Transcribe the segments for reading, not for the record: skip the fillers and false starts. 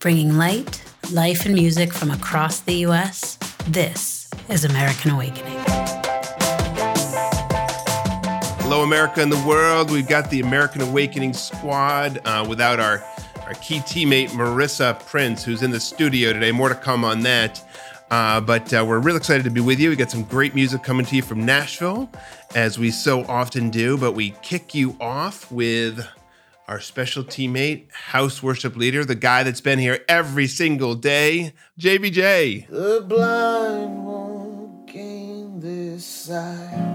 Bringing light, life, and music from across the U.S., this is American Awakening. Hello, America and the world. We've got the American Awakening squad without our key teammate, Marissa Prince, who's in the studio today. More to come on that. But we're real excited to be with you. We got some great music coming to you from Nashville, as we so often do. But we kick you off with our special teammate, house worship leader, the guy that's been here every single day, JBJ. The blind won't gain this sight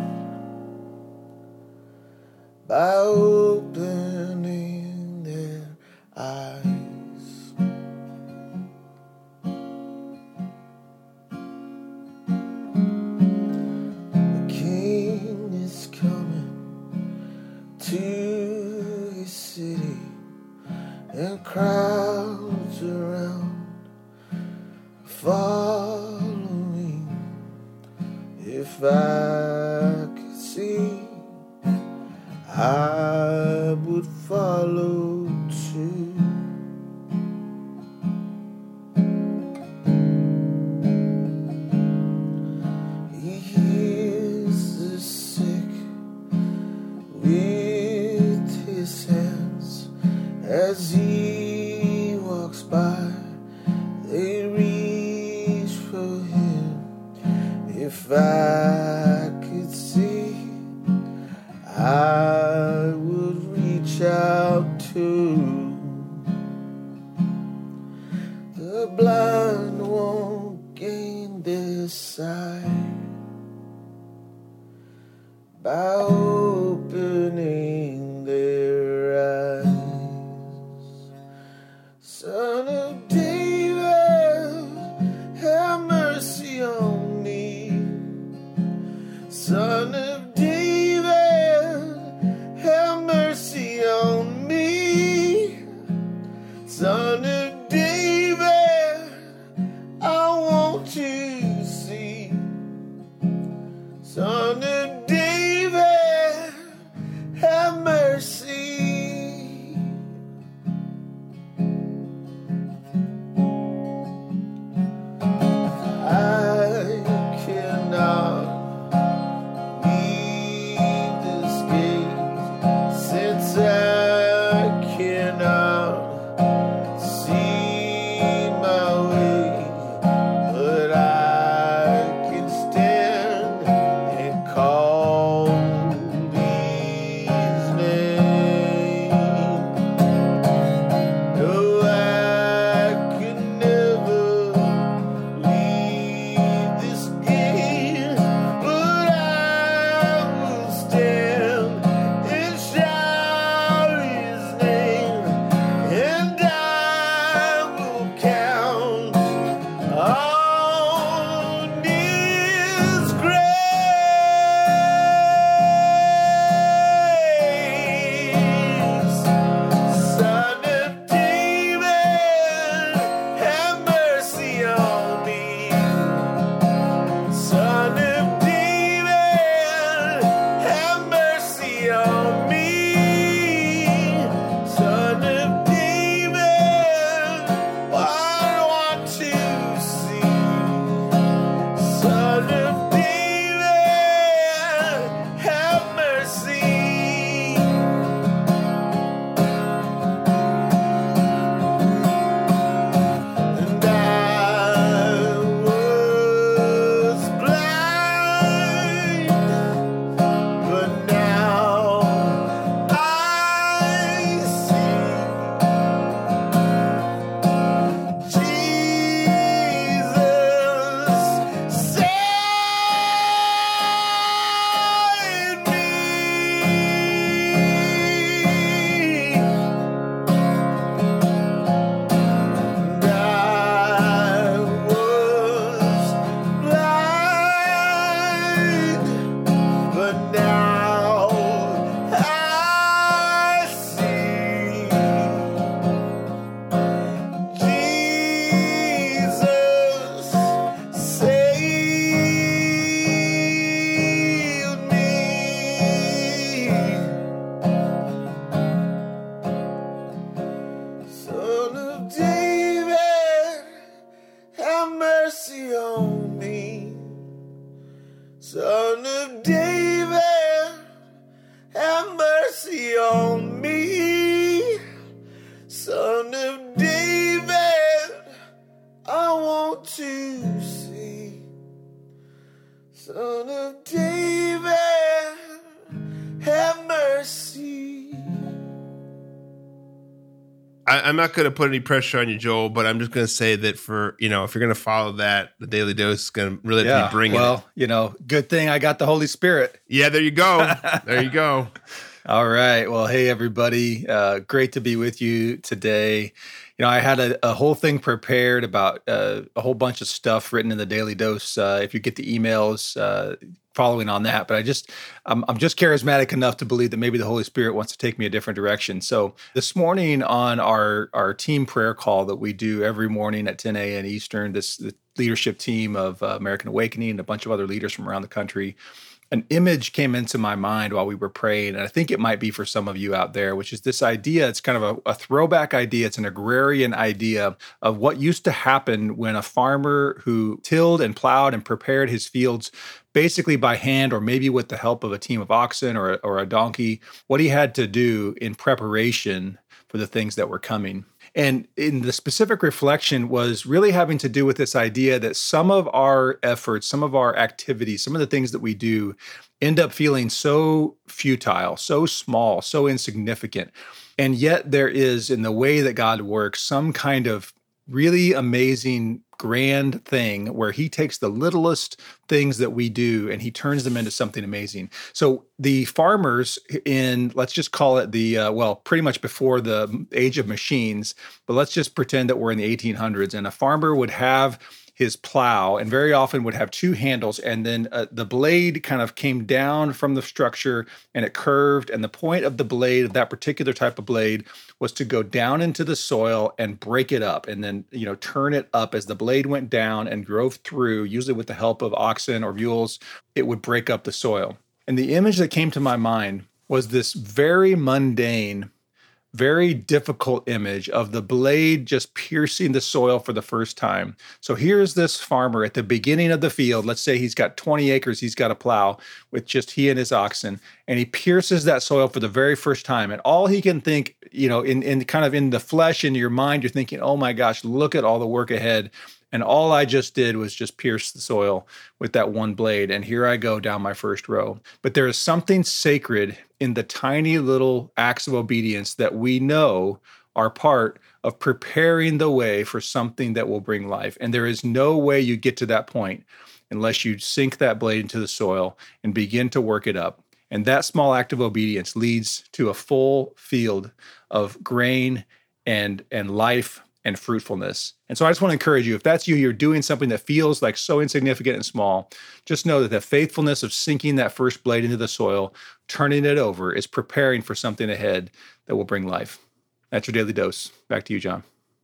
by opening their eyes. The King is coming to his city, and crowds around following. If I could see, I would follow too. He heals the sick with his hands. As he walks by, they reach for him. If I could see, I would reach out too. The blind won't gain their sight by opening their eyes. Son of David, have mercy on me. Son of David, have mercy on me. Son of David, I want to see. Son of David, have mercy. I'm not going to put any pressure on you, Joel, but I'm just going to say that if you're going to follow that, the Daily Dose is going to really be bringing it. Good thing I got the Holy Spirit. Yeah, there you go. There you go. All right. Well, hey, everybody. Great to be with you today. I had a whole thing prepared about a whole bunch of stuff written in the Daily Dose. If you get the emails following on that, but I'm just charismatic enough to believe that maybe the Holy Spirit wants to take me a different direction. So this morning on our team prayer call that we do every morning at 10 a.m. Eastern, the leadership team of American Awakening and a bunch of other leaders from around the country, an image came into my mind while we were praying, and I think it might be for some of you out there, which is this idea. It's kind of a throwback idea. It's an agrarian idea of what used to happen when a farmer who tilled and plowed and prepared his fields basically by hand or maybe with the help of a team of oxen or a donkey, what he had to do in preparation for the things that were coming. And in the specific reflection was really having to do with this idea that some of our efforts, some of our activities, some of the things that we do end up feeling so futile, so small, so insignificant. And yet there is, in the way that God works, some kind of really amazing, grand thing where he takes the littlest things that we do and he turns them into something amazing. So the farmers let's just call it pretty much before the age of machines, but let's just pretend that we're in the 1800s, and a farmer would have his plow and very often would have two handles, and then the blade kind of came down from the structure and it curved, and the point of the blade, of that particular type of blade, was to go down into the soil and break it up, and then turn it up as the blade went down and drove through, usually with the help of oxen or mules. It would break up the soil. And the image that came to my mind was this very mundane, very difficult image of the blade just piercing the soil for the first time. So here's this farmer at the beginning of the field. Let's say he's got 20 acres he's got to plow with just he and his oxen, and he pierces that soil for the very first time. And all he can think, in kind of in the flesh, in your mind, you're thinking, oh my gosh, look at all the work ahead. And all I just did was just pierce the soil with that one blade. And here I go down my first row. But there is something sacred in the tiny little acts of obedience that we know are part of preparing the way for something that will bring life. And there is no way you get to that point unless you sink that blade into the soil and begin to work it up. And that small act of obedience leads to a full field of grain and life and fruitfulness. And so I just want to encourage you, if that's you, you're doing something that feels like so insignificant and small, just know that the faithfulness of sinking that first blade into the soil, turning it over, is preparing for something ahead that will bring life. That's your Daily Dose. Back to you, John.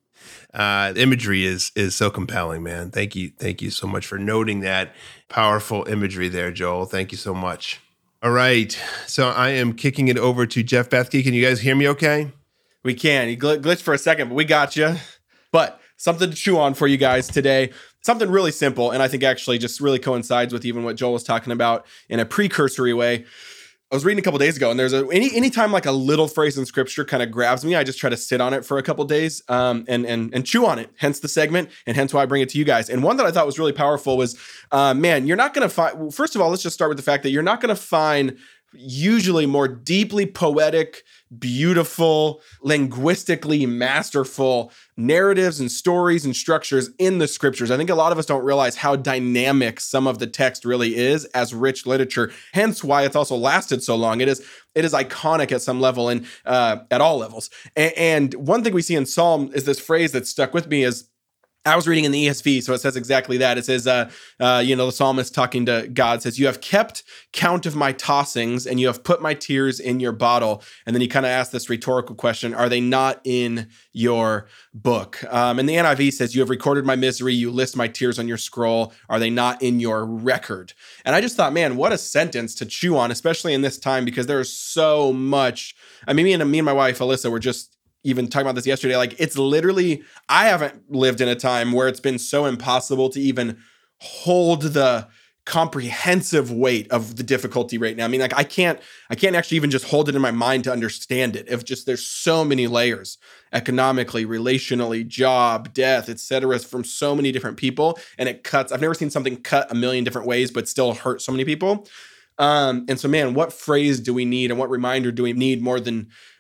The imagery is so compelling, man. Thank you so much for noting that powerful imagery there, Joel. Thank you so much. All right. So I am kicking it over to Jeff Bethke. Can you guys hear me okay? We can. You glitched for a second, but we got you. But something to chew on for you guys today. Something really simple, and I think actually just really coincides with even what Joel was talking about in a precursory way. I was reading a couple days ago, and there's anytime like a little phrase in scripture kind of grabs me, I just try to sit on it for a couple days and chew on it. Hence the segment, and hence why I bring it to you guys. And one that I thought was really powerful was, you're not going to find. First of all, let's just start with the fact that you're not going to find usually more deeply poetic, beautiful, linguistically masterful narratives and stories and structures in the scriptures. I think a lot of us don't realize how dynamic some of the text really is as rich literature. Hence why it's also lasted so long. It is iconic at some level and at all levels. And one thing we see in Psalm is this phrase that stuck with me is, I was reading in the ESV, so it says exactly that. It says, the psalmist talking to God says, "You have kept count of my tossings, and you have put my tears in your bottle." And then he kind of asks this rhetorical question, are they not in your book? And the NIV says, "You have recorded my misery. You list my tears on your scroll. Are they not in your record?" And I just thought, man, what a sentence to chew on, especially in this time, because there is so much. I mean, me and my wife, Alyssa, were just even talking about this yesterday. Like, it's literally, I haven't lived in a time where it's been so impossible to even hold the comprehensive weight of the difficulty right now. I mean, like I can't actually even just hold it in my mind to understand it. If just there's so many layers economically, relationally, job, death, etc., from so many different people, and it cuts. I've never seen something cut a million different ways, but still hurt so many people. And so, man, what phrase do we need, and what reminder do we need more than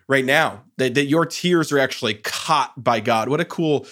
right now, that your tears are actually caught by God. What a cool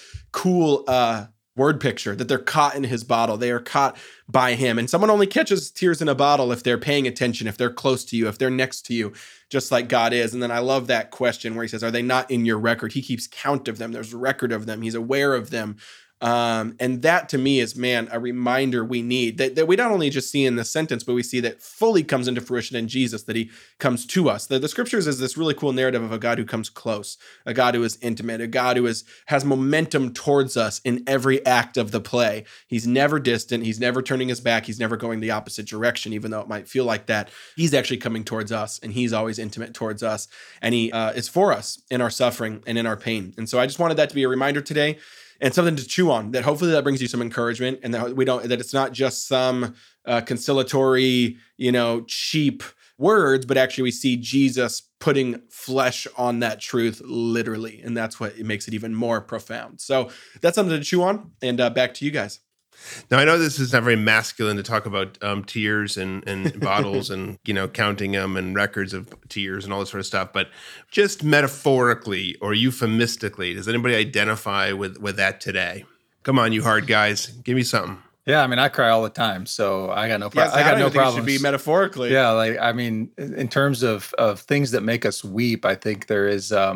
word picture, that they're caught in his bottle. They are caught by him. And someone only catches tears in a bottle if they're paying attention, if they're close to you, if they're next to you, just like God is. And then I love that question where he says, are they not in your record? He keeps count of them. There's a record of them. He's aware of them. And that to me is, man, a reminder we need that we not only just see in the sentence, but we see that fully comes into fruition in Jesus, that he comes to us. The scriptures is this really cool narrative of a God who comes close, a God who is intimate, a God who has momentum towards us in every act of the play. He's never distant. He's never turning his back. He's never going the opposite direction, even though it might feel like that. He's actually coming towards us, and he's always intimate towards us. And he is for us in our suffering and in our pain. And so I just wanted that to be a reminder today, and something to chew on, that hopefully that brings you some encouragement, and that it's not just some conciliatory, cheap words, but actually we see Jesus putting flesh on that truth literally. And that's what it makes it even more profound. So that's something to chew on, and back to you guys. Now, I know this is not very masculine to talk about tears and bottles and, counting them and records of tears and all this sort of stuff, but just metaphorically or euphemistically, does anybody identify with that today? Come on, you hard guys. Give me something. Yeah, I mean, I cry all the time, so I got no problem. Yes, I got no problem. It should be metaphorically. Yeah, in terms of things that make us weep, I think there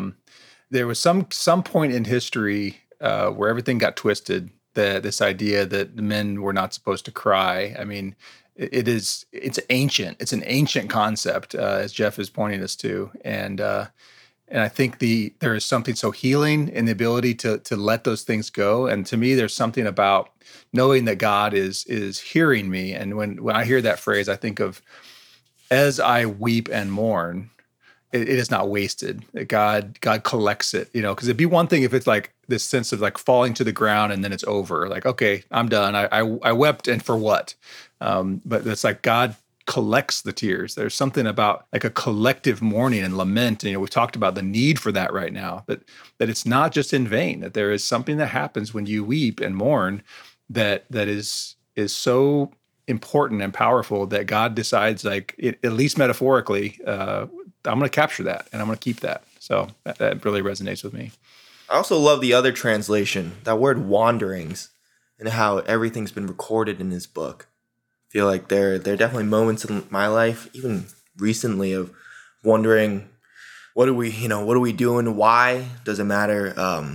was some point in history where everything got twisted. This idea that men were not supposed to cry. I mean, it's ancient. It's an ancient concept, as Jeff is pointing us to, and I think there is something so healing in the ability to let those things go. And to me, there's something about knowing that God is hearing me. And when I hear that phrase, I think of, as I weep and mourn, it is not wasted. God collects it, because it'd be one thing if it's like this sense of like falling to the ground and then it's over. Like, okay, I'm done. I wept, and for what? But it's like God collects the tears. There's something about like a collective mourning and lament. And, we've talked about the need for that right now, that it's not just in vain, that there is something that happens when you weep and mourn that is so important and powerful that God decides, like, at least metaphorically, I'm going to capture that and I'm going to keep that. So that really resonates with me. I also love the other translation, that word wanderings, and how everything's been recorded in his book. I feel like there are definitely moments in my life, even recently, of wondering, what are we doing? Why? Does it matter?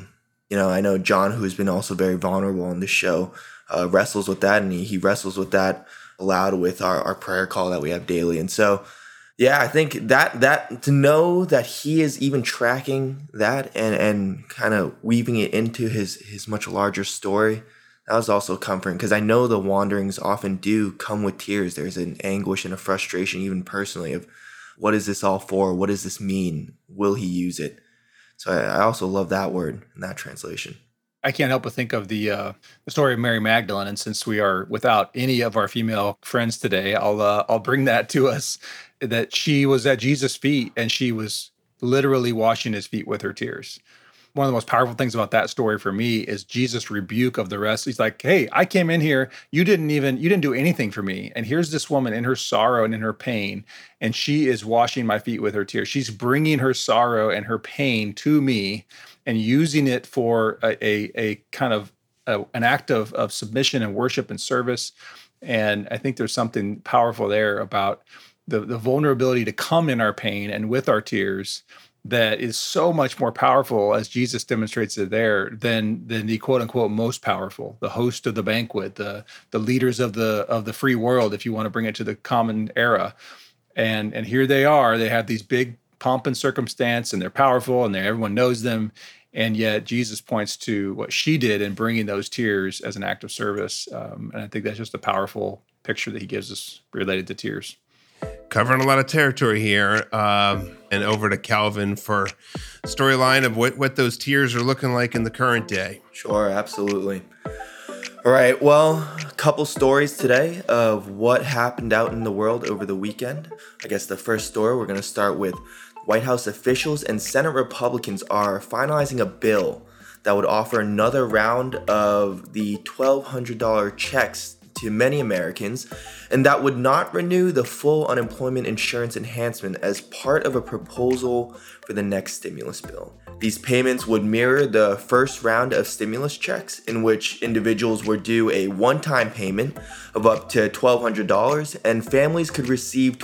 I know John, who's been also very vulnerable on this show, wrestles with that, and he wrestles with that aloud with our prayer call that we have daily. And so, yeah, I think that to know that he is even tracking that and kind of weaving it into his much larger story, that was also comforting, because I know the wanderings often do come with tears. There's an anguish and a frustration, even personally, of what is this all for? What does this mean? Will he use it? So I also love that word in that translation. I can't help but think of the story of Mary Magdalene, and since we are without any of our female friends today, I'll bring that to us. That she was at Jesus' feet, and she was literally washing his feet with her tears. One of the most powerful things about that story for me is Jesus' rebuke of the rest. He's like, hey, I came in here. You didn't do anything for me. And here's this woman in her sorrow and in her pain, and she is washing my feet with her tears. She's bringing her sorrow and her pain to me and using it for a kind of an act of submission and worship and service. And I think there's something powerful there about the vulnerability to come in our pain and with our tears that is so much more powerful, as Jesus demonstrates it there, than the quote unquote most powerful, the host of the banquet, the leaders of the free world, if you want to bring it to the common era. And here they are, they have these big pomp and circumstance, and they're powerful, and everyone knows them. And yet Jesus points to what she did in bringing those tears as an act of service. And I think that's just a powerful picture that he gives us related to tears. Covering a lot of territory here, and over to Calvin for storyline of what those tears are looking like in the current day. Sure, absolutely. All right, well, a couple stories today of what happened out in the world over the weekend. I guess the first story, we're going to start with White House officials and Senate Republicans are finalizing a bill that would offer another round of the $1,200 checks to many Americans, and that would not renew the full unemployment insurance enhancement as part of a proposal for the next stimulus bill. These payments would mirror the first round of stimulus checks, in which individuals were due a one-time payment of up to $1,200, and families could receive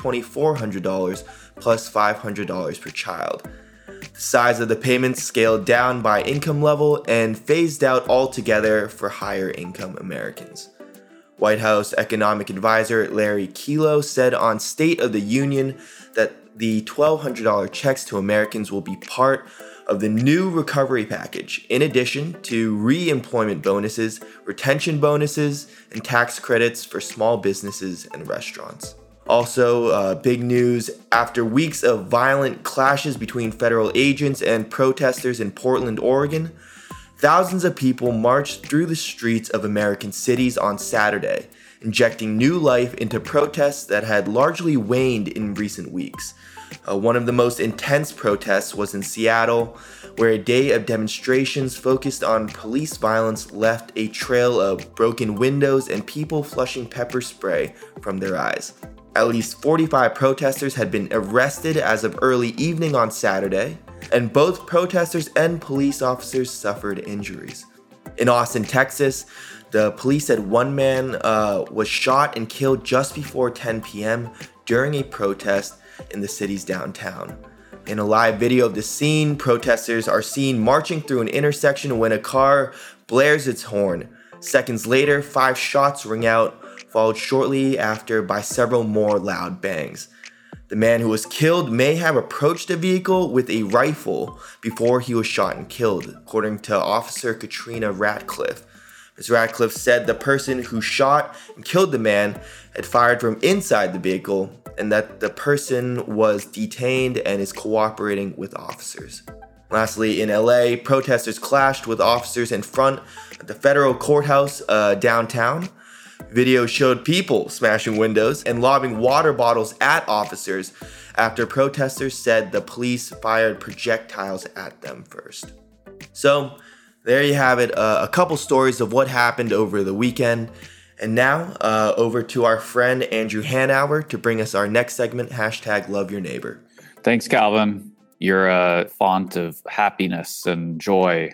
$2,400 plus $500 per child. The size of the payments scaled down by income level and phased out altogether for higher income Americans. White House economic advisor Larry Kelo said on State of the Union that the $1,200 checks to Americans will be part of the new recovery package, in addition to re-employment bonuses, retention bonuses, and tax credits for small businesses and restaurants. Also, big news, after weeks of violent clashes between federal agents and protesters in Portland, Oregon, thousands of people marched through the streets of American cities on Saturday, injecting new life into protests that had largely waned in recent weeks. One of the most intense protests was in Seattle, where a day of demonstrations focused on police violence left a trail of broken windows and people flushing pepper spray from their eyes. At least 45 protesters had been arrested as of early evening on Saturday, and both protesters and police officers suffered injuries. In Austin, Texas, the police said one man was shot and killed just before 10 p.m. during a protest in the city's downtown. In a live video of the scene, protesters are seen marching through an intersection when a car blares its horn. Seconds later, 5 shots ring out, followed shortly after by several more loud bangs. The man who was killed may have approached the vehicle with a rifle before he was shot and killed, according to Officer Katrina Ratcliffe. Ms. Ratcliffe said the person who shot and killed the man had fired from inside the vehicle and that the person was detained and is cooperating with officers. Lastly, in LA, protesters clashed with officers in front of the federal courthouse downtown. Video showed people smashing windows and lobbing water bottles at officers after protesters said the police fired projectiles at them first. So, there you have it, a couple stories of what happened over the weekend. And now, over to our friend Andrew Hanauer to bring us our next segment, #LoveYourNeighbor. Thanks, Calvin. You're a font of happiness and joy.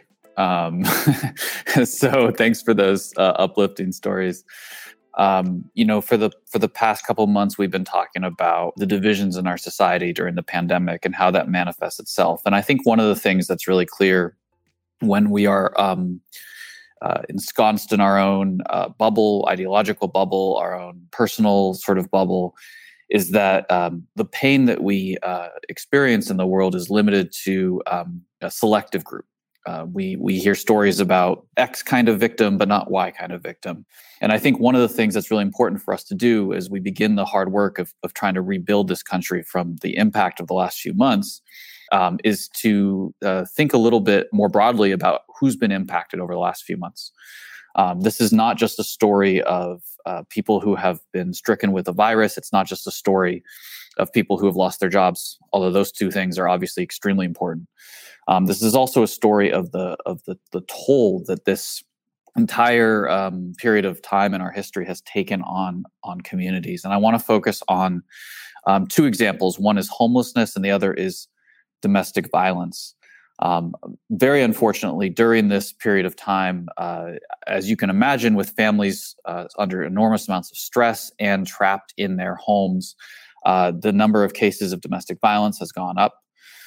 So thanks for those uplifting stories. For the past couple months, we've been talking about the divisions in our society during the pandemic and how that manifests itself. And I think one of the things that's really clear when we are ensconced in our own bubble, ideological bubble, our own personal sort of bubble, is that the pain that we experience in the world is limited to a selective group. We hear stories about X kind of victim, but not Y kind of victim. And I think one of the things that's really important for us to do as we begin the hard work of trying to rebuild this country from the impact of the last few months is to think a little bit more broadly about who's been impacted over the last few months. This is not just a story of people who have been stricken with a virus. It's not just a story of people who have lost their jobs, although those two things are obviously extremely important. This is also a story of the toll that this entire period of time in our history has taken on communities. And I want to focus on two examples. One is homelessness, and the other is domestic violence. Very unfortunately, during this period of time, as you can imagine, with families under enormous amounts of stress and trapped in their homes, the number of cases of domestic violence has gone up.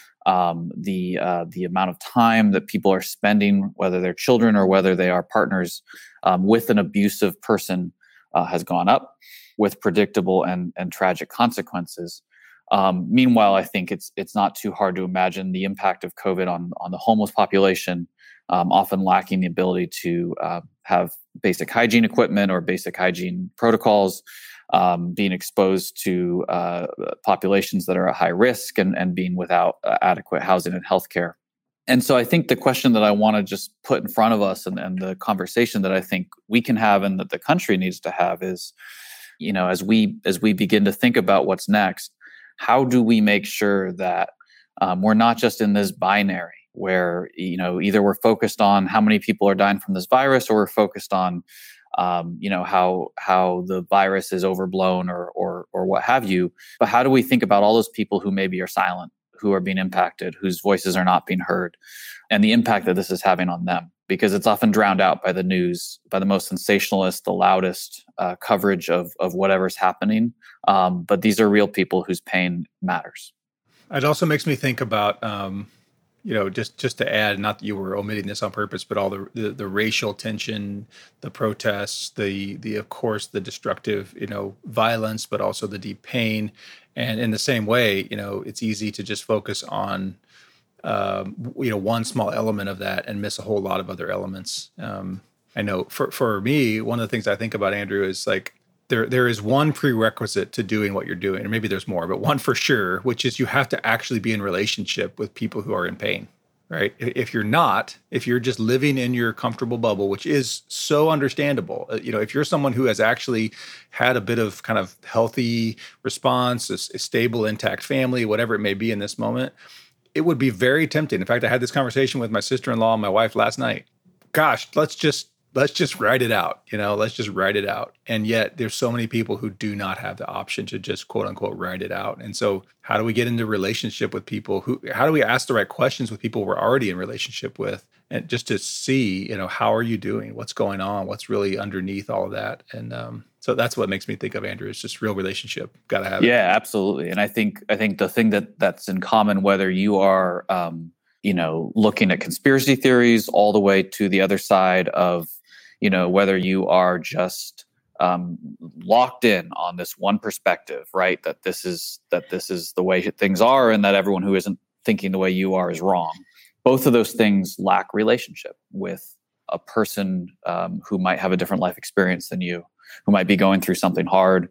The amount of time that people are spending, whether they're children or whether they are partners, with an abusive person has gone up with predictable and tragic consequences. Meanwhile, I think it's not too hard to imagine the impact of COVID on the homeless population, often lacking the ability to have basic hygiene equipment or basic hygiene protocols, being exposed to populations that are at high risk and being without adequate housing and healthcare. And so I think the question that I want to just put in front of us and the conversation that I think we can have and that the country needs to have is, as we begin to think about what's next, how do we make sure that we're not just in this binary where, either we're focused on how many people are dying from this virus or we're focused on how the virus is overblown or what have you. But how do we think about all those people who maybe are silent, who are being impacted, whose voices are not being heard, and the impact that this is having on them? Because it's often drowned out by the news, by the most sensationalist, the loudest coverage of whatever's happening. But these are real people whose pain matters. It also makes me think about, just to add, not that you were omitting this on purpose, but all the racial tension, the protests, the of course the destructive, violence, but also the deep pain. And in the same way, it's easy to just focus on, one small element of that and miss a whole lot of other elements. I know for me, one of the things I think about, Andrew, is like, there is one prerequisite to doing what you're doing, or maybe there's more, but one for sure, which is you have to actually be in relationship with people who are in pain, right? If you're just living in your comfortable bubble, which is so understandable, if you're someone who has actually had a bit of kind of healthy response, a stable, intact family, whatever it may be in this moment, it would be very tempting. In fact, I had this conversation with my sister-in-law and my wife last night. Gosh, let's just write it out, let's just write it out. And yet there's so many people who do not have the option to just quote unquote write it out. And so how do we get into relationship with people how do we ask the right questions with people we're already in relationship with? And just to see, how are you doing? What's going on? What's really underneath all of that? And so that's what makes me think of, Andrew, is just real relationship. Got to have it. Yeah, absolutely. And I think the thing that's in common, whether you are, looking at conspiracy theories all the way to the other side of, whether you are just locked in on this one perspective, right? That this is the way things are, and that everyone who isn't thinking the way you are is wrong. Both of those things lack relationship with a person who might have a different life experience than you, who might be going through something hard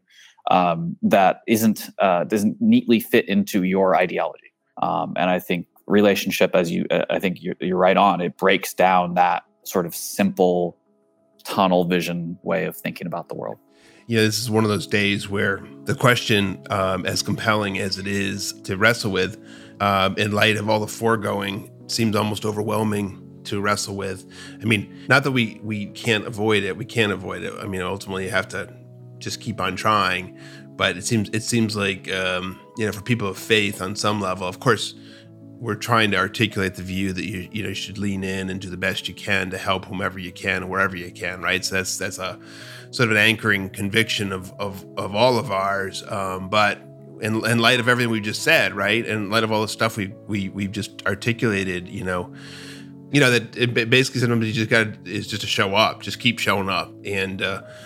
that doesn't neatly fit into your ideology. And I think relationship, I think you're right on. It breaks down that sort of simple tunnel vision way of thinking about the world. Yeah, this is one of those days where the question, as compelling as it is to wrestle with, in light of all the foregoing, seems almost overwhelming to wrestle with. I mean, not that we can't avoid it. We can't avoid it. I mean, ultimately, you have to just keep on trying. But it seems like, for people of faith on some level, of course, we're trying to articulate the view that you should lean in and do the best you can to help whomever you can, wherever you can, right? So that's a sort of an anchoring conviction of all of ours. But in light of everything we just said, right, and in light of all the stuff we've just articulated, that it basically sometimes you just is just to show up, just keep showing up, and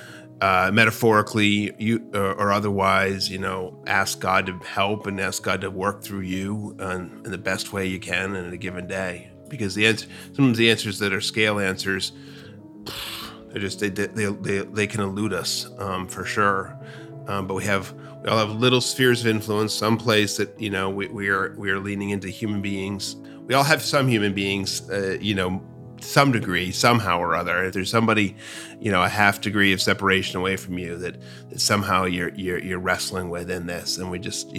metaphorically, or otherwise, ask God to help and ask God to work through you in the best way you can in a given day. Because sometimes the answers that are scale answers, they're just they can elude us for sure. But we all have little spheres of influence, someplace that we are leaning into human beings. We all have some human beings, some degree, somehow or other. If there's somebody, a half degree of separation away from you that somehow you're wrestling with in this, and we just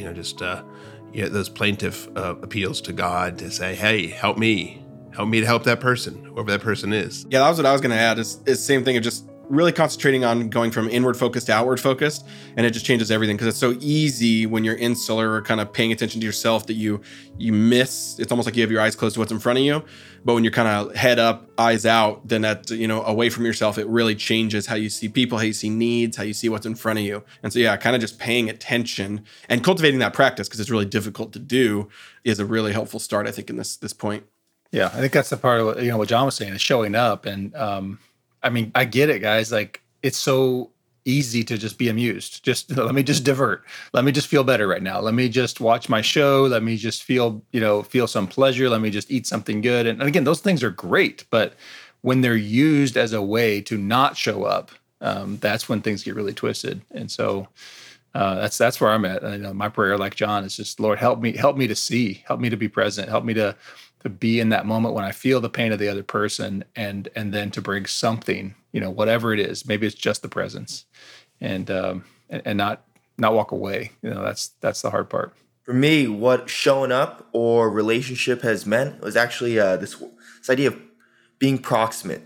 those plaintive appeals to God to say, hey, help me to help that person, whoever that person is. Yeah, that was what I was going to add. Is same thing of just really concentrating on going from inward focused to outward focused, and it just changes everything, because it's so easy when you're insular or kind of paying attention to yourself that you miss. It's almost like you have your eyes closed to what's in front of you, but when you're kind of head up, eyes out, then that away from yourself, it really changes how you see people, how you see needs, how you see what's in front of you. And so yeah, kind of just paying attention and cultivating that practice, because it's really difficult to do, is a really helpful start, I think, in this point. Yeah, I think that's the part of what John was saying, is showing up. And I mean, I get it, guys. Like, it's so easy to just be amused. Just let me just divert. Let me just feel better right now. Let me just watch my show. Let me just feel some pleasure. Let me just eat something good. And again, those things are great. But when they're used as a way to not show up, that's when things get really twisted. And so that's where I'm at. My prayer, like John, is just, Lord, help me to see, help me to be present, help me to be in that moment when I feel the pain of the other person, and then to bring something, whatever it is. Maybe it's just the presence, and not walk away. That's the hard part. For me, what showing up or relationship has meant was actually this idea of being proximate.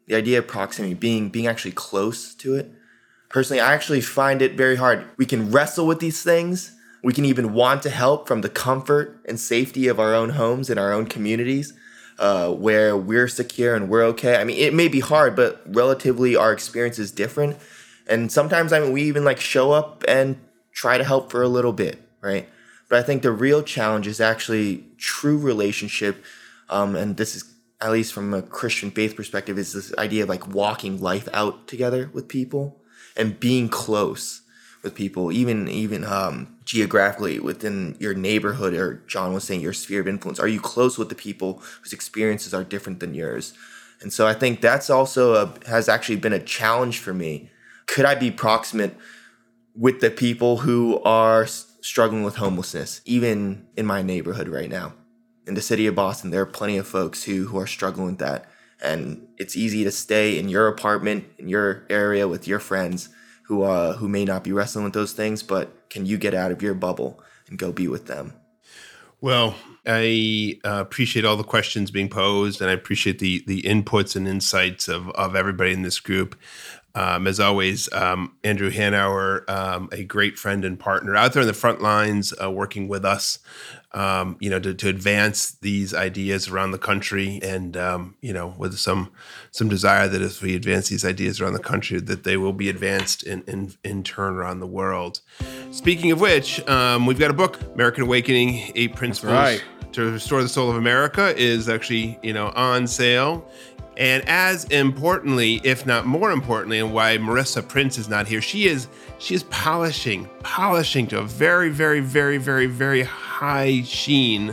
the idea of proximity, being actually close to it. Personally, I actually find it very hard. We can wrestle with these things. We can even want to help from the comfort and safety of our own homes and our own communities, where we're secure and we're okay. I mean, it may be hard, but relatively our experience is different. And sometimes, we even like show up and try to help for a little bit, right? But I think the real challenge is actually true relationship. And this is, at least from a Christian faith perspective, is this idea of like walking life out together with people and being close with people, even geographically within your neighborhood, or John was saying, your sphere of influence. Are you close with the people whose experiences are different than yours? And so I think that's also has actually been a challenge for me. Could I be proximate with the people who are struggling with homelessness, even in my neighborhood right now? In the city of Boston, there are plenty of folks who are struggling with that. And it's easy to stay in your apartment, in your area with your friends who may not be wrestling with those things, but can you get out of your bubble and go be with them? Well, I appreciate all the questions being posed, and I appreciate the inputs and insights of everybody in this group. As always, Andrew Hanauer, a great friend and partner out there in the front lines, working with us, to advance these ideas around the country, and with some desire that as we advance these ideas around the country, that they will be advanced in turn around the world. Speaking of which, we've got a book, American Awakening: 8 Principles to Restore the Soul of America, is actually on sale. And as importantly, if not more importantly, and why Marissa Prince is not here, she is polishing to a very, very, very, very, very high sheen,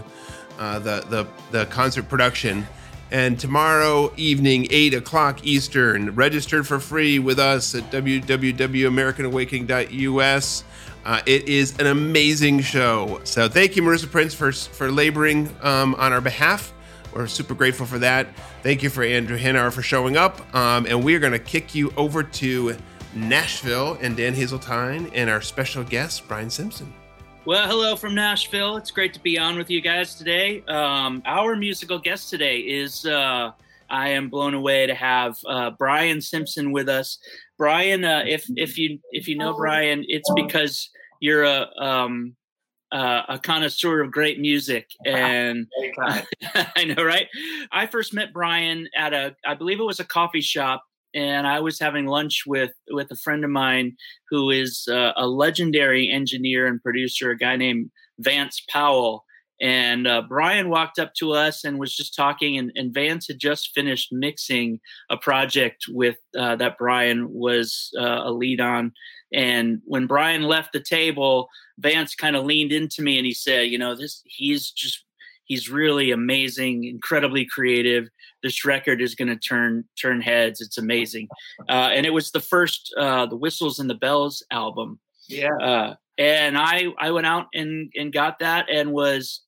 the concert production. And tomorrow evening, 8:00 Eastern, registered for free with us at www.americanawakening.us. It is an amazing show. So thank you, Marissa Prince, for laboring on our behalf. We're super grateful for that. Thank you for Andrew Hanauer for showing up. And we're going to kick you over to Nashville and Dan Hazeltine and our special guest, Brian Simpson. Well, hello from Nashville. It's great to be on with you guys today. Our musical guest today is, I am blown away to have Brian Simpson with us. Brian, if you know Brian, it's because you're a connoisseur of great music, and I know, right? I first met Brian at I believe it was a coffee shop, and I was having lunch with a friend of mine who is a legendary engineer and producer, a guy named Vance Powell. And Brian walked up to us and was just talking, and Vance had just finished mixing a project with that Brian was a lead on. And when Brian left the table, Vance kind of leaned into me and he said, he's really amazing, incredibly creative. This record is going to turn heads. It's amazing. And it was the first, the Whistles and the Bells album. Yeah. And I went out and got that and was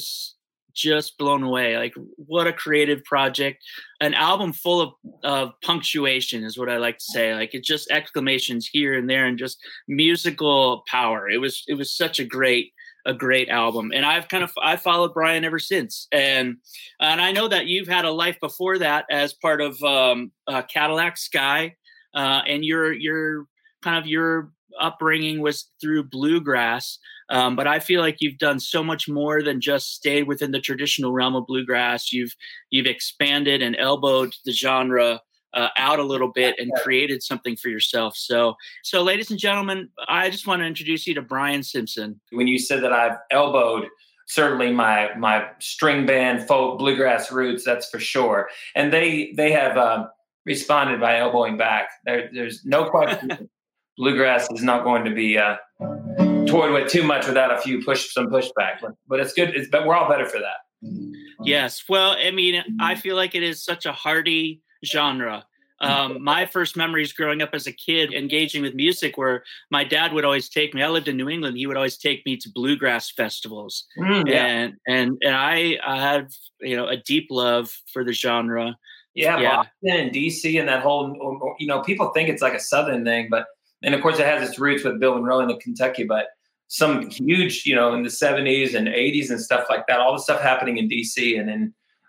just blown away. Like, what a creative project. An album full of punctuation is what I like to say. Like, it's just exclamations here and there and just musical power. It was such a great album. And I followed Brian ever since. And I know that you've had a life before that as part of Cadillac Sky, and your upbringing was through bluegrass. But I feel like you've done so much more than just stayed within the traditional realm of bluegrass. You've expanded and elbowed the genre out a little bit and created something for yourself. So ladies and gentlemen, I just want to introduce you to Brian Simpson. When you said that I've elbowed certainly my string band folk bluegrass roots, that's for sure. And they have responded by elbowing back. There's no question. Bluegrass is not going to be toyed with too much without some pushback, but it's good. But we're all better for that. Yes. Well, I mean, I feel like it is such a hardy genre. My first memories growing up as a kid engaging with music were my dad would always take me. I lived in New England. He would always take me to bluegrass festivals, and I have a deep love for the genre. Yeah. Boston and DC and that whole people think it's like a Southern thing, and of course it has its roots with Bill Monroe in Kentucky, but some huge in the 70s and 80s and stuff like that. All the stuff happening in DC and in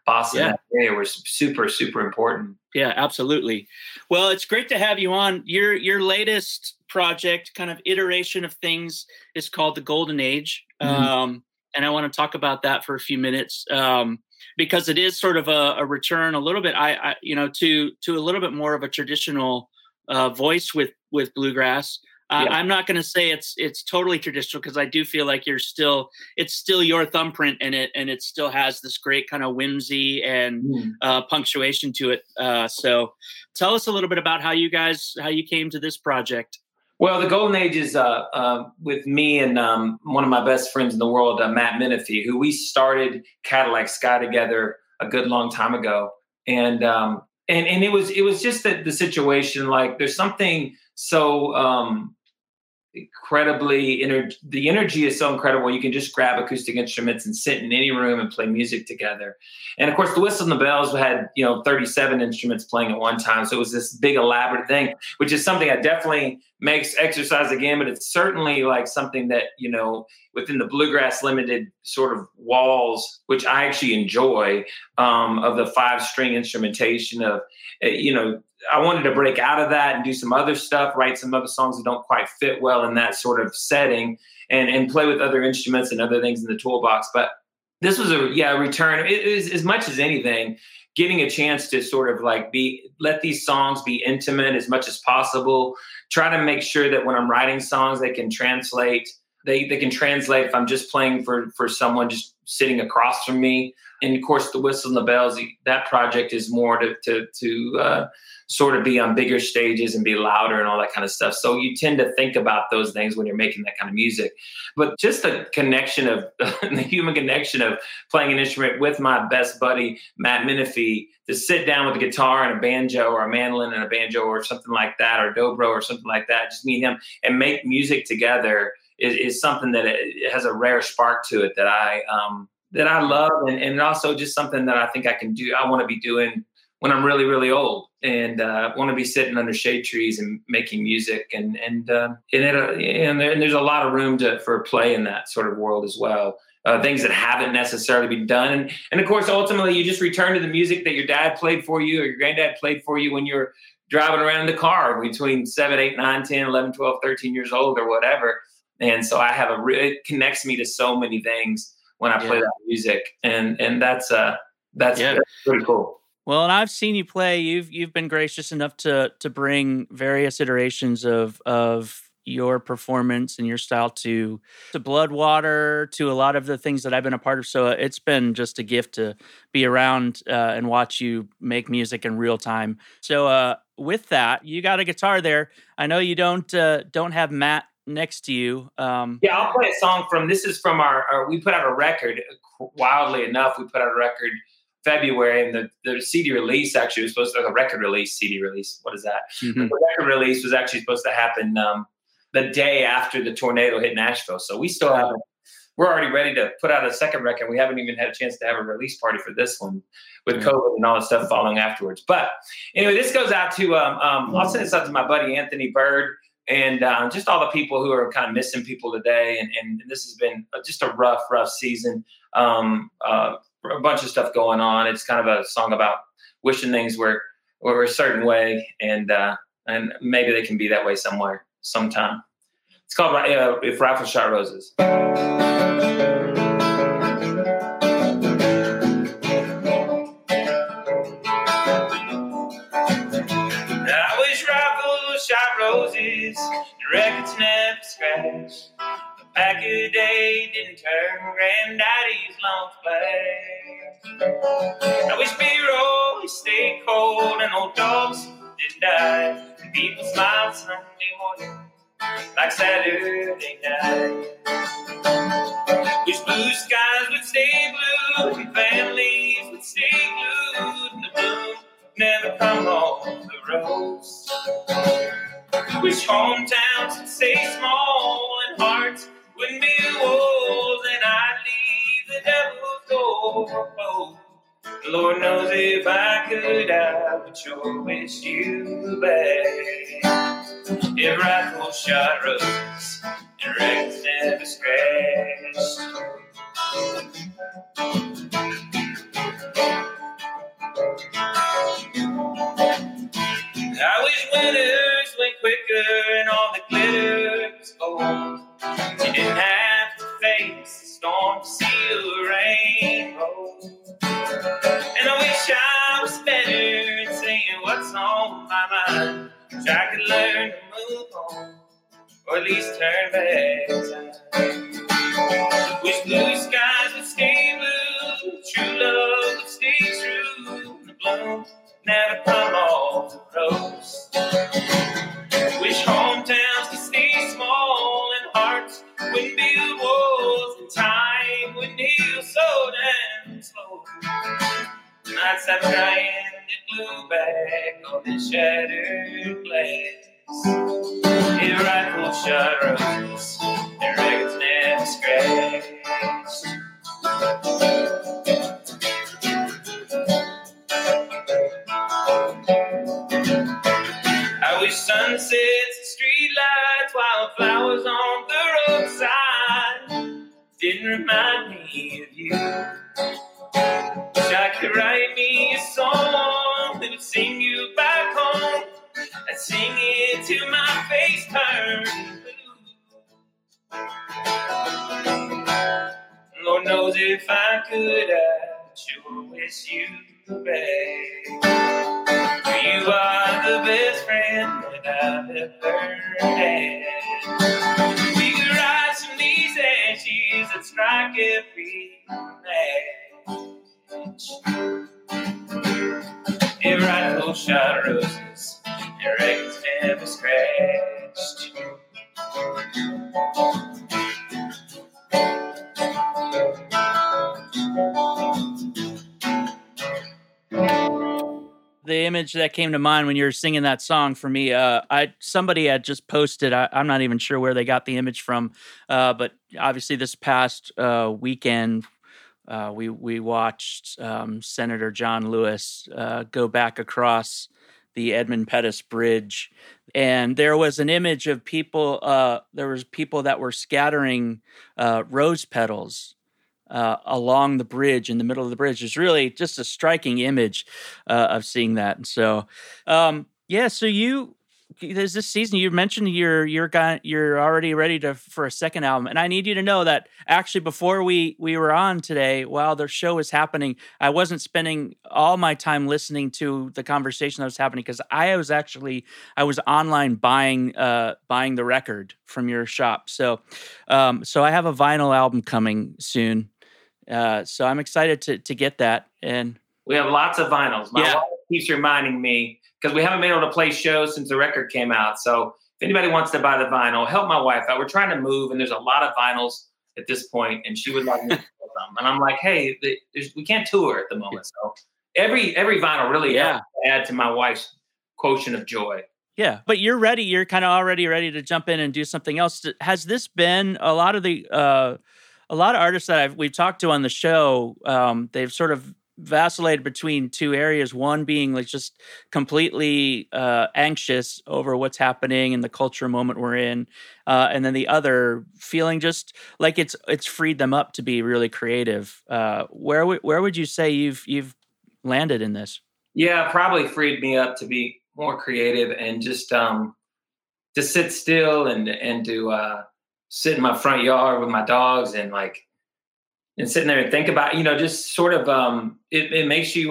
Boston, that area were super, super important. Yeah, absolutely. Well, it's great to have you on. Your latest project, kind of iteration of things, is called The Golden Age. And I want to talk about that for a few minutes because it is sort of a return a little bit, to a little bit more of a traditional voice with bluegrass. I'm not going to say it's totally traditional because I do feel like it's still your thumbprint in it, and it still has this great kind of whimsy and punctuation to it. So tell us a little bit about how you came to this project. Well, the Golden Age is with me and one of my best friends in the world, Matt Menifee, who we started Cadillac Sky together a good long time ago, and it was just the situation. Like, there's something so incredibly the energy is so incredible. You can just grab acoustic instruments and sit in any room and play music together. And of course, the Whistle and the Bells had 37 instruments playing at one time, so it was this big elaborate thing, which is something I definitely makes exercise again. But it's certainly like something that within the bluegrass limited sort of walls, which I actually enjoy, of the 5-string instrumentation of I wanted to break out of that and do some other stuff, write some other songs that don't quite fit well in that sort of setting, and play with other instruments and other things in the toolbox. But this was a return. It is, as much as anything, getting a chance to sort of like let these songs be intimate as much as possible. Try to make sure that when I'm writing songs, they can translate. They can translate if I'm just playing for someone just sitting across from me. And of course, the Whistle and the Bells, that project is more to sort of be on bigger stages and be louder and all that kind of stuff. So you tend to think about those things when you're making that kind of music. But just the connection of the human connection of playing an instrument with my best buddy, Matt Menifee, to sit down with a guitar and a banjo or a mandolin and a banjo or something like that, or dobro or something like that, just me and him, and make music together is something that it has a rare spark to it that I love. And also just something that I think I can do. I want to be doing when I'm really, really old, and want to be sitting under shade trees and making music, and there's a lot of room for play in that sort of world as well. Things that haven't necessarily been done, and of course, ultimately, you just return to the music that your dad played for you or your granddad played for you when you're driving around in the car between 7, 8, 9, 10, 11, 12, 13 years old or whatever. And so I have it connects me to so many things when I play that music, and that's pretty cool. Well, and I've seen you play. You've been gracious enough to bring various iterations of your performance and your style to Bloodwater, to a lot of the things that I've been a part of. So it's been just a gift to be around and watch you make music in real time. So with that, you got a guitar there. I know you don't have Matt next to you. I'll play a song this is from our we put out a record. Wildly enough, we put out a record February, and the CD release actually was supposed to be a record release, CD release. What is that? Mm-hmm. The record release was actually supposed to happen the day after the tornado hit Nashville. So we're already ready to put out a second record. We haven't even had a chance to have a release party for this one with COVID and all the stuff following afterwards. But anyway, this goes out to, I'll send this out to my buddy, Anthony Bird, and just all the people who are kind of missing people today. And this has been just a rough season. A bunch of stuff going on. It's kind of a song about wishing things were a certain way, and maybe they can be that way sometime. It's called If Rifles Shot Roses. I wish rifles shot roses and records never scratched. Back in the day, didn't turn granddaddy's long flag. I wish B-roll stayed cold and old dogs didn't die. And people smiled Sunday morning like Saturday night. Wish blue skies would stay blue and families would stay glued, and the bloom never come off the rose. Wish hometowns would stay small and hearts wouldn't be walls, and I'd leave the devil's door closed. The Lord knows if I could, I would sure wish you back. If rifles shot roses and records never scratched. I wish winters went quicker and all the glitter was gold. You didn't have to face the storm to see a rainbow. And I wish I was better at saying what's on my mind. Wish I could learn to move on, or at least turn back time. Wish blue skies would stay blue, true love would stay true, the bloom never come off the rose. Wish hometowns could stay small and hearts wouldn't build walls and time wouldn't heal so damn slow. Nights I'm trying to glue back on the shattered glass. Here rifle shot roses and records never scratched. I wish sunsets and streetlights, wildflowers on the roadside didn't remind me of you. Wish I could write me a song that would sing you back home. I'd sing it till my face turned blue. Lord knows if I could, I'd sure wish you back. For you are the best friend that I've ever had. We could rise from these ashes that strike every match. Here rifle shot roses and records never scratched. The image that came to mind when you were singing that song for me, somebody had just posted. I'm not even sure where they got the image from, but obviously this past weekend, we watched Senator John Lewis go back across the Edmund Pettus Bridge, and there was an image of people. There was people that were scattering rose petals along the bridge, in the middle of the bridge. It's really just a striking image of seeing that. And so, so there's this season you mentioned you're already ready for a second album, and I need you to know that actually before we were on today, while the show was happening, I wasn't spending all my time listening to the conversation that was happening because I was online buying the record from your shop. So I have a vinyl album coming soon. So I'm excited to get that. And we have lots of vinyls. My wife keeps reminding me, because we haven't been able to play shows since the record came out. So if anybody wants to buy the vinyl, help my wife out. We're trying to move, and there's a lot of vinyls at this point, and she would like me to play them. And I'm like, hey, we can't tour at the moment. So every vinyl really helps add to my wife's quotient of joy. Yeah, but you're ready. You're kind of already ready to jump in and do something else. Has this been a lot of artists that we've talked to on the show? They've sort of vacillated between two areas. One being like just completely anxious over what's happening in the culture moment we're in, and then the other feeling just like it's freed them up to be really creative. Where would you say you've landed in this? Yeah, probably freed me up to be more creative and just to sit still and to sit in my front yard with my dogs and sitting there and think about, just sort of, it makes you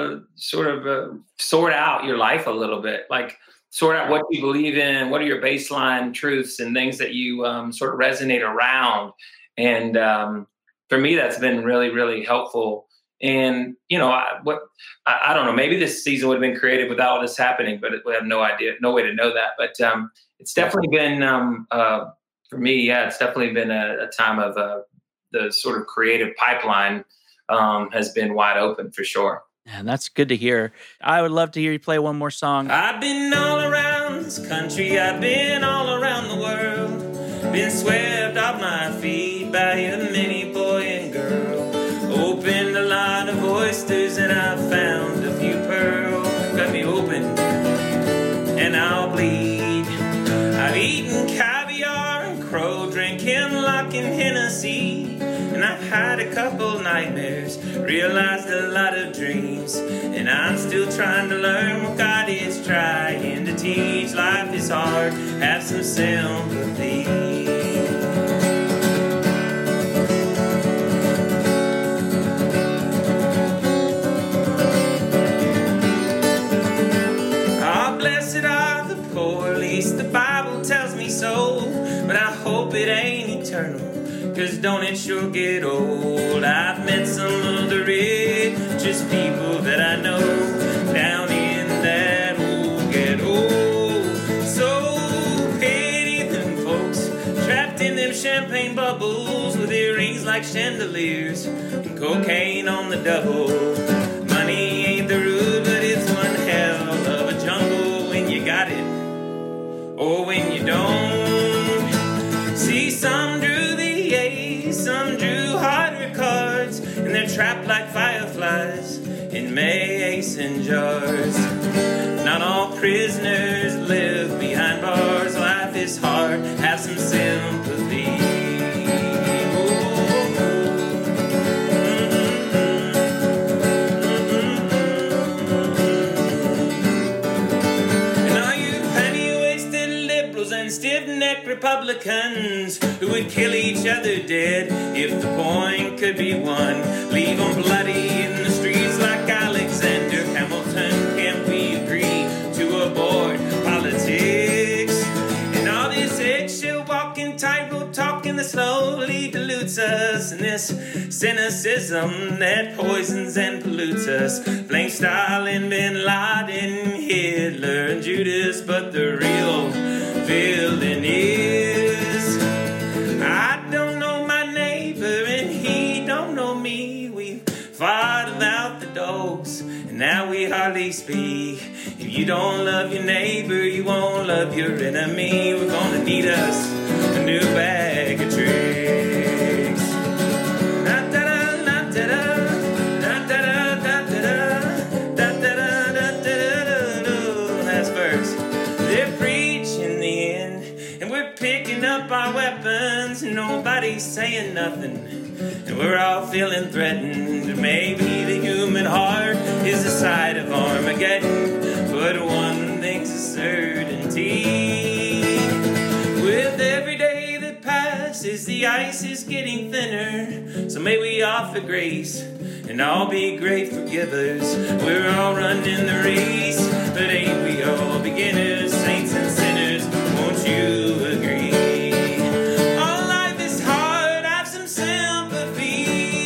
sort out your life a little bit, like sort out what you believe in, what are your baseline truths and things that you sort of resonate around. And for me, that's been really, really helpful. And, I don't know, maybe this season would have been creative without all this happening, but we have no way to know that. But it's definitely been, for me, it's definitely been a time of the sort of creative pipeline has been wide open for sure. And that's good to hear. I would love to hear you play one more song. I've been all around this country. I've been all around the world. Been swept off my feet by a mini boy and girl. Opened a lot of oysters and I found a few pearls. Cut me open and I'll bleed. I've eaten caviar and crow, drinking lock and Hennessy. And I've had a couple nightmares, realized a lot of dreams, and I'm still trying to learn what God is trying to teach. Life is hard, have some sympathy. Oh, blessed are the poor, at least the Bible tells me so, but I hope it ain't eternal, 'cause don't it sure get old. I've met some of the richest people that I know down in that old ghetto. So pity them folks trapped in them champagne bubbles with earrings like chandeliers and cocaine on the double. Money ain't the root, but it's one hell of a jungle when you got it or when you don't. See, some drew the A's, some drew harder cards, and they're trapped like fireflies in mason jars. Not all prisoners live behind bars. Life is hard, have some sympathy. Stiff-necked Republicans who would kill each other dead if the point could be won. Leave them bloody in the streets like Alexander Hamilton. Can't we agree to abort politics? And all this eggshell walking, tightrope talking that slowly dilutes us, and this cynicism that poisons and pollutes us. Blame Stalin, Bin Laden, Hitler, and Judas, but the real villain is I don't know my neighbor and he don't know me. We've fought about the dogs and now we hardly speak. If you don't love your neighbor, you won't love your enemy. We're gonna need us a new bag of tricks. That's first. They're preaching the end, and we're picking up our weapons, and nobody's saying nothing, and we're all feeling threatened. Maybe the human heart is the side of Armageddon, but one thing's a certainty. With every day that passes, the ice is getting thinner, so may we offer grace and all be great forgivers. We're all running the race, but ain't we all beginners, saints and sinners? Won't you agree? All life is hard, have some sympathy.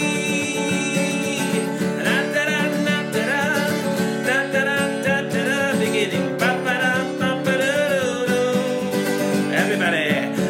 Da-da-da-da-da-da, beginning. Ba-ba-da-ba-ba-da-do-do. Everybody.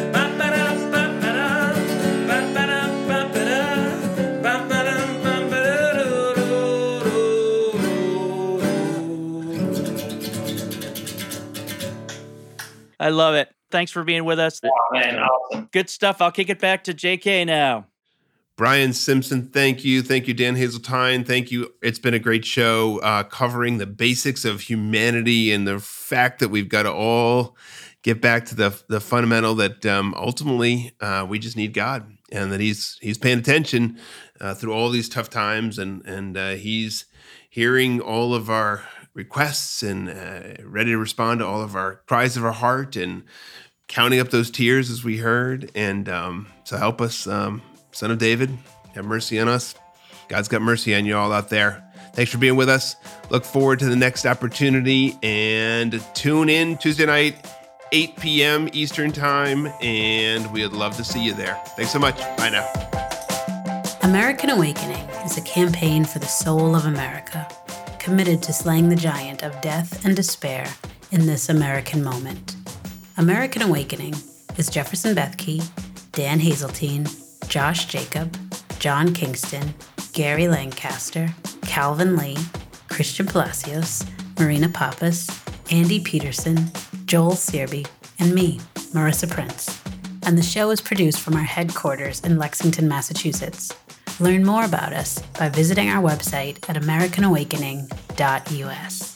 I love it. Thanks for being with us. Oh, man, awesome. Good stuff. I'll kick it back to JK now. Brian Simpson, thank you. Thank you, Dan Hazeltine. Thank you. It's been a great show covering the basics of humanity and the fact that we've got to all get back to the fundamental that ultimately we just need God, and that he's paying attention through all these tough times, and he's hearing all of our requests and ready to respond to all of our cries of our heart and counting up those tears as we heard. And so help us, Son of David, have mercy on us. God's got mercy on you all out there. Thanks for being with us. Look forward to the next opportunity, and tune in Tuesday night, 8 p.m. Eastern time, and we'd love to see you there. Thanks so much. Bye now. American Awakening is a campaign for the soul of America, committed to slaying the giant of death and despair in this American moment. American Awakening is Jefferson Bethke, Dan Hazeltine, Josh Jacob, John Kingston, Gary Lancaster, Calvin Lee, Christian Palacios, Marina Pappas, Andy Peterson, Joel Searby, and me, Marissa Prince. And the show is produced from our headquarters in Lexington, Massachusetts. Learn more about us by visiting our website at americanawakening.us.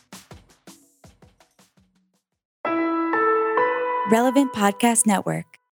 Relevant Podcast Network.